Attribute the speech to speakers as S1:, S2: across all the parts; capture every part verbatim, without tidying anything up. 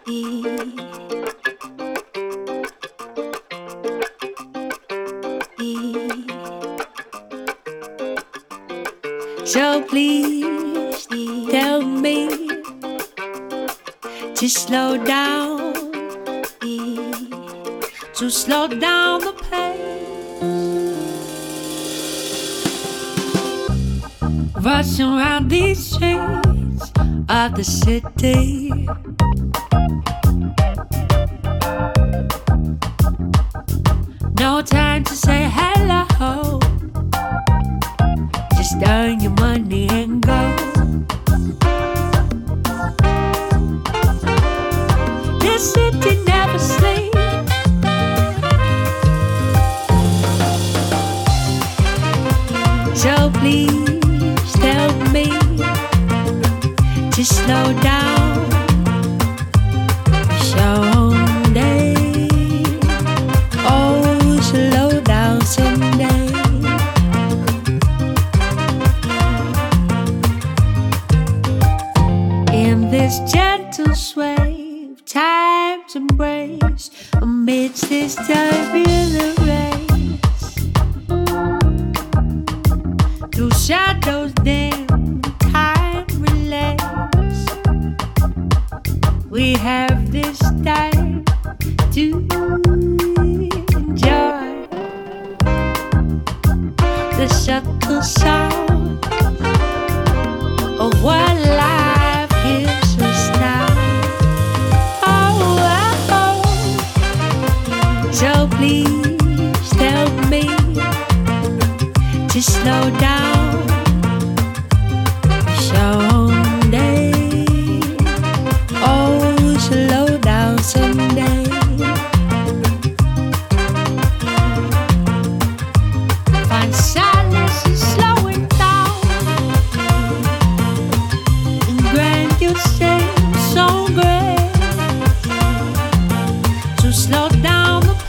S1: So please tell me to slow down, to slow down the pace. Rushing around these streets of the city, no time to say hello. Just earn your money and go. This city never sleeps. So please tell me to slow down. Someday, oh, slow down someday. In this gentle sway, time's embrace amidst this turbulent race. Through shadows dim, time relays. We have this time to enjoy the subtle sound of what life gives us now. Oh, oh, oh. So please tell me to slow down. Someday, oh, slow down someday. Find silence in slowing down. You say so great to slow down the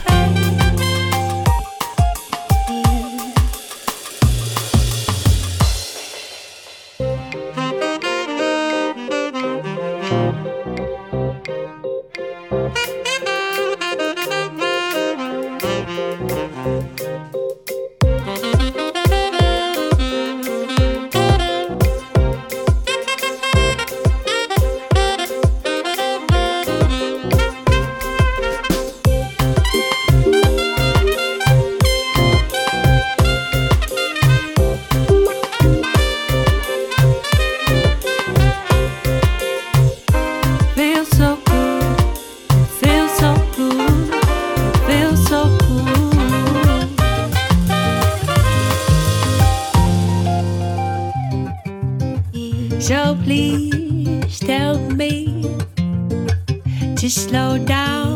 S1: So please tell me to slow down,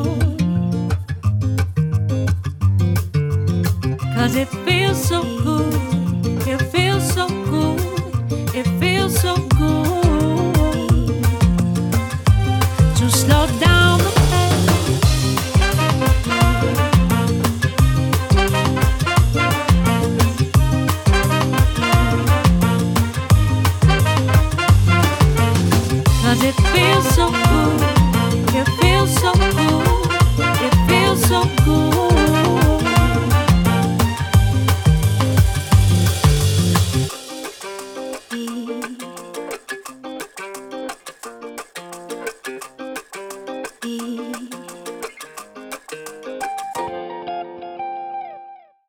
S1: 'cause it feels so good, it feels so good, it feels so good to slow down the pace. 'Cause it feels so good, it feels so good, it feels so good.